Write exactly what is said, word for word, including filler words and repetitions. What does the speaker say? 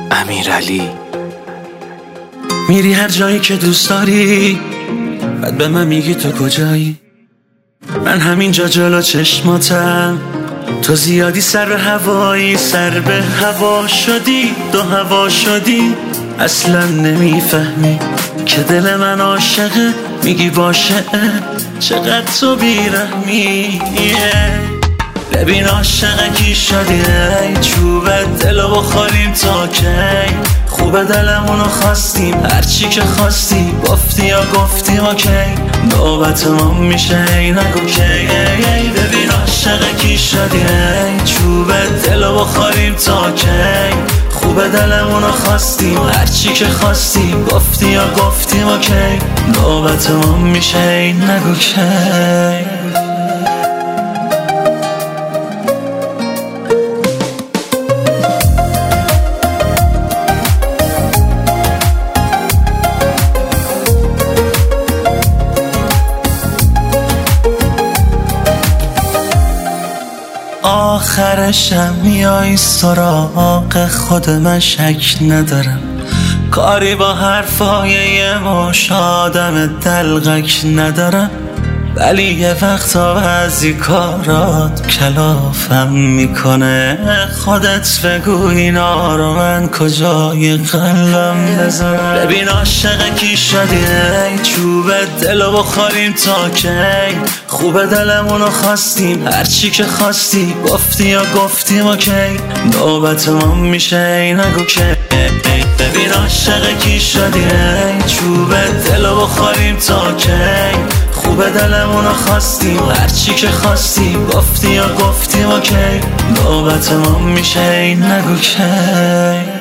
امیرعلی. میری هر جایی که دوست داری، بعد به من میگی تو کجایی. من همینجا جلو چشماتم، تو زیادی سر به هوایی، سر به هوا شدی، دو هوا شدی. اصلا نمیفهمی که دل من عاشقه، میگی باشه چقدر تو بیرحمی. ببین عاشق کی شدی، چوب دلو بخوریم تا کی. خوبه دلمونو خواستیم، هرچی که خواستی گفتی یا گفتیم اوکی. نوبت ما میشه ای نگو کی. ببین عاشق کی شدی، چوب دلو بخوریم تا کی. خوبه دلمونو خواستیم، هرچی که خواستی گفتی یا گفتیم اوکی. نوبت ما میشه ای نگو کی. آخرشم میای سراغ خود، من شک ندارم. کاری با حرفای یه مش آدم دلغک ندارم، ولی یه وقتا بعضی کارات کلافم میکنه. خودت بگو اینا رو من کجای قلبم بذارم. ببین عاشق کی شدی، چوب دلو بخوریم تا کی. خوبه دلمونو خواستیم، هرچی که خواستی گفتی یا گفتیم اوکی. نوبت ما میشه ای نگو کی. ببین عاشق کی شدی، چوب دلو بخوریم تا کی. خوبه دلمونو خواستیم، هرچی که خواستی گفتی یا گفتیم اوکی. نوبت ما میشه ای نگو کی.